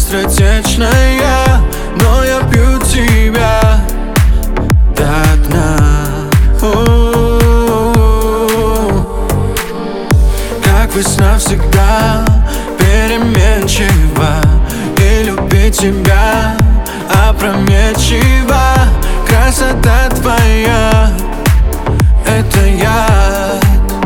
быстротечная, но я пью тебя до дна. Как весна всегда переменчива, и любить тебя опрометчиво. Красота твоя — это яд.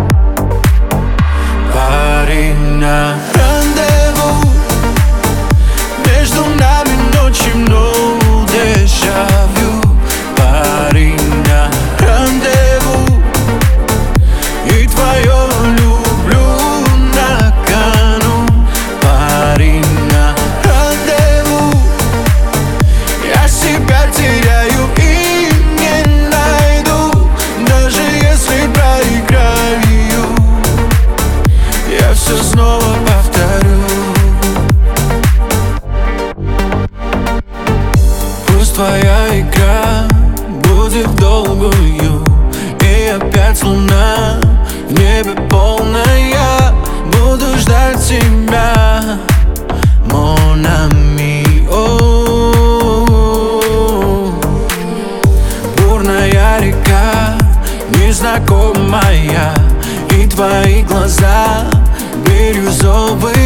Парень, на рандеву, между нами ночью, но дежавю. Парень, на рандеву, и твое люблю на кону. Парень, на рандеву, я себя теряю и не найду. Даже если проиграю, я все снова повторю. Пусть твоя игра будет долгую, и опять луна в небе полная. Буду ждать тебя, mon ami. Бурная река, незнакомая, и твои глаза бирюзовые.